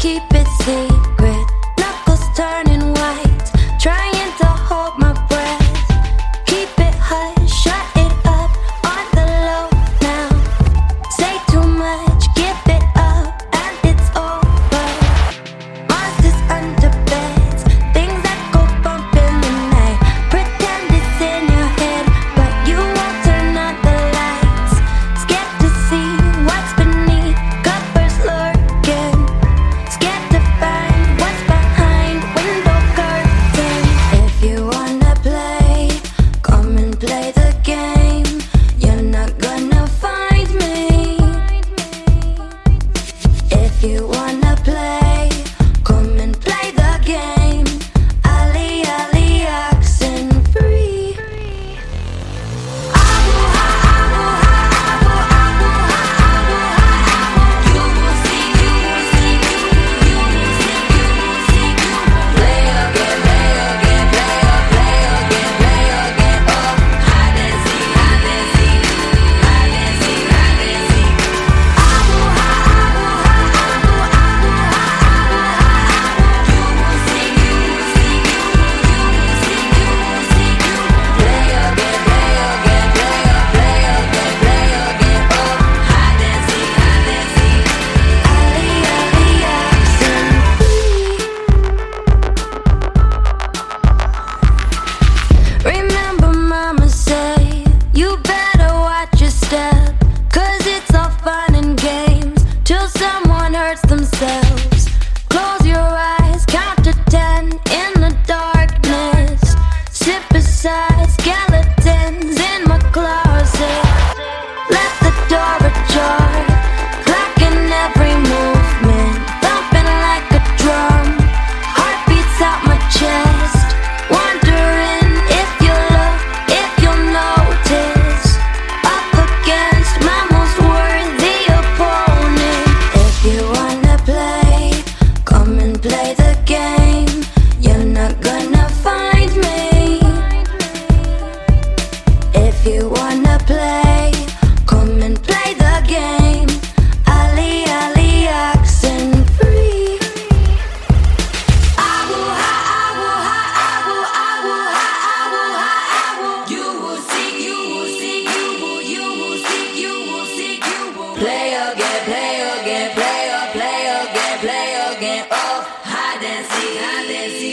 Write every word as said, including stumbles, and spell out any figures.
keep it secret. Knuckles turning white, trying to hold my breath. Keep it hush, shut it up on the low now. Say too much, give it up, and it's over. Monsters under beds, things that go bump in the night. Pretend it's in your head, but you won't turn on the lights. Scared to see what's beneath, covers lurking. Scared to find what's behind window curtain. If you wanna play, come and play the game. You're not gonna find me. If you wanna play, come and play the game. Ali, Ali, oxen free. Abu ha, abu ha, abu, abu ha, abu ha, abu. You will see, you will see, you will, you will see, you will see, you will play again, play again, play again, play again, play again. Oh, hide and seek, hide and seek, hide and seek, hide and seek. Abu ha, abu ha, abu, abu ha, abu ha, abu. You will see, you will see, you will, you will see, you will see, you will play again, play again, play again, play again, play again. Oh, hide and seek, hide and seek. Ali, Ali, oxen free. Remember mama say, you better watch your step, 'cause it's all fun and games till someone hurts themselves. Close your eyes, count to ten in the darkness. Sit beside skeletons in my closet. Let the door ajar, clocking every movement, thumping like a drum. Heart beats out my chest, wondering if you'll look, if you'll notice. Up against my most worthy opponent. If you wanna play, come and play the game. You're not gonna find me. If you wanna play, come and play the game. Ali, Ali, oxen free. Abu ha, abu ha, abu, abu ha, abu ha, abu. You will see, you will see, you will, you will see, you will see, you will play again, play again, play again, play again, play again. Oh, hide and seek, hide and seek.